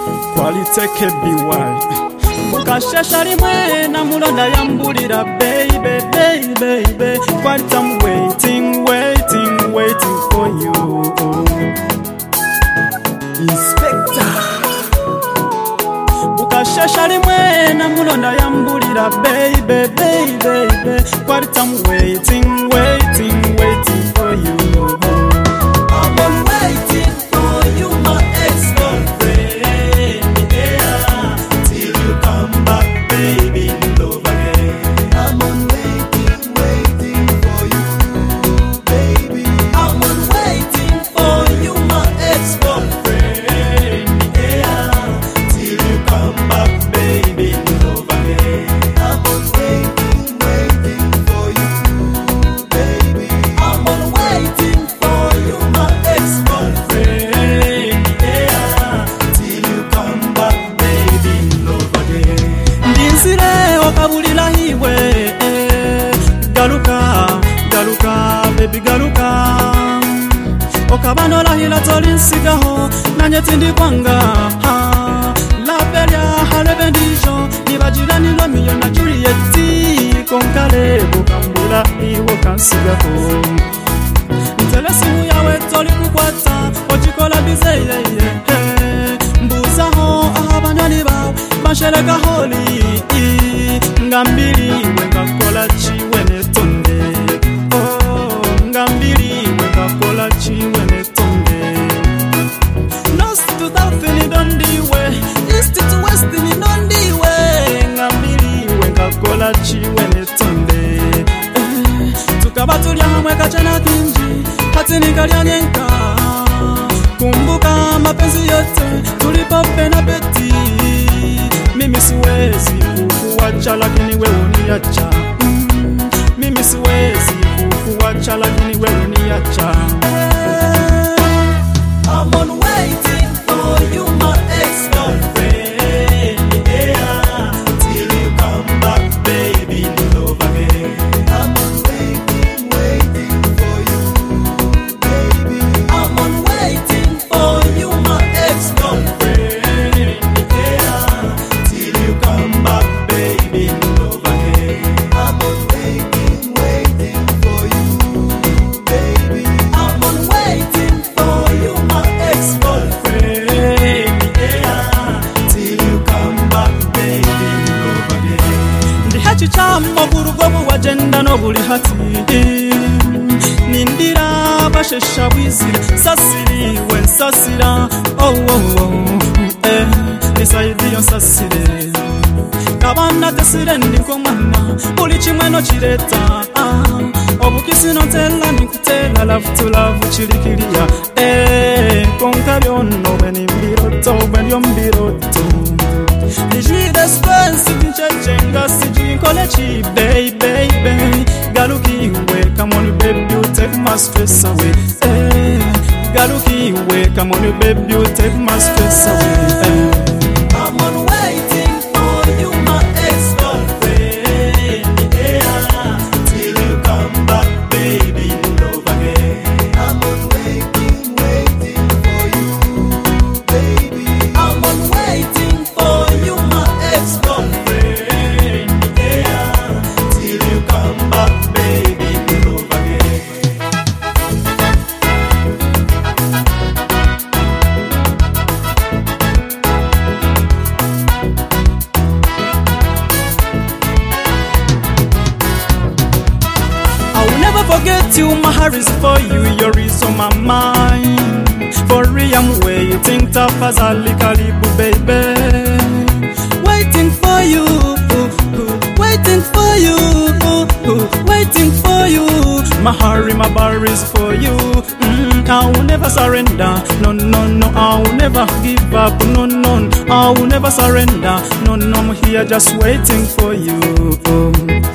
Kwaliteke biwai Mukashasha rimwe na mulonda yambulira baby, baby, baby. Quite I'm waiting, waiting, waiting for you. Inspector Mukashasha rimwe na mulonda yambulira baby, baby, baby. Quite I'm waiting, waiting, waiting for you. I'm on waiting for you, my ex-girlfriend, yeah, till you come back, baby, love again. I'm on waiting, waiting for you, baby. I'm on waiting for you, my ex-girlfriend, yeah, till you come back, baby, love again. I'm on waiting, waiting for you, baby. I'm on waiting for you, my ex-girlfriend, yeah, till you come back, baby, love again. Ndinsire okabulira hiwe Galuka, galuka, baby galuka Okabanola hila tolinsigaho Nanye tindi kwanga Labelia halebe ndijo Nibajirani Romeo na Julieti Konkale bukambula iwo kansigaho Ntelesimu yawe toli kukwata Ojikola bizeye Mbuzaho ahabanyani bawe Masheleka holi Ngambili wenga kola chiwe netonde Oh, ngambili wenga kola chiwe netonde North to south ni dondiwe East to west ni dondiwe Ngambili wenga kola chiwe netonde Tukaba tulia hamwe kachana kinji Hati nikalia nyenka Kumbuka mapenzi yote Tulipope na beti Mimi siwezi kukuacha lakini wewe uniacha Mimi siwezi kukuacha lakini wewe uniacha I'm on waiting for you, my ex-girlfriend, yeah, till you come back, baby, love again. I'm on waiting, waiting for you, baby. I'm on waiting for you, my ex-girlfriend, yeah, till you come back, baby, love again. I'm on waiting, waiting for you, baby. I'm on waiting for you, my ex-girlfriend, yeah, till you come back, baby, love again. Ndihachi chamo kurugobu wajenda no buli hati Nindira bashesha wizi Sasiri wen sasira Oh oh oh Nisaidi yon sasire Kabana tesire ndiko mama Uli chimweno chireta Obukisi no tela nikutela Love to love chirikiria Konkaryono weni mbiroto Weni mbiroto Nijui despensi Nchechenga sijui kolechi Baby, baby Galuki we Come on baby you take my stress away Galuki we Come on baby you take my stress away I'm on waiting for you, my ex-girlfriend, yeah, till you come back, baby, love again. I'm on waiting, waiting for you, baby. I'm on waiting for you, my ex-girlfriend, yeah, till you come back, baby, love again. I will never forget you, my heart is for you, you're on my mind. For real, I'm waiting tough as a likalibu, baby. Waiting for you, waiting for you, waiting for you. My heart, my bar is for you. I will never surrender, no, no, no. I will never give up, no, no. I will never surrender, no, no. I'm here just waiting for you.